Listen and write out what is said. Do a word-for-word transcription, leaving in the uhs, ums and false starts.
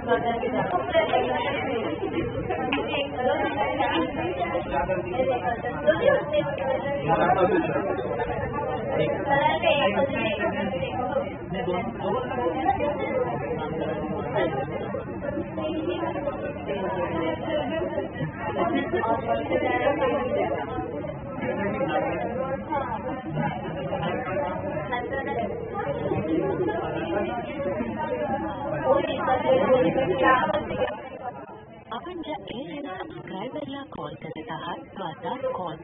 आपण ज्या airline सबस्क्रायबरला call करत आहात तो आता कॉल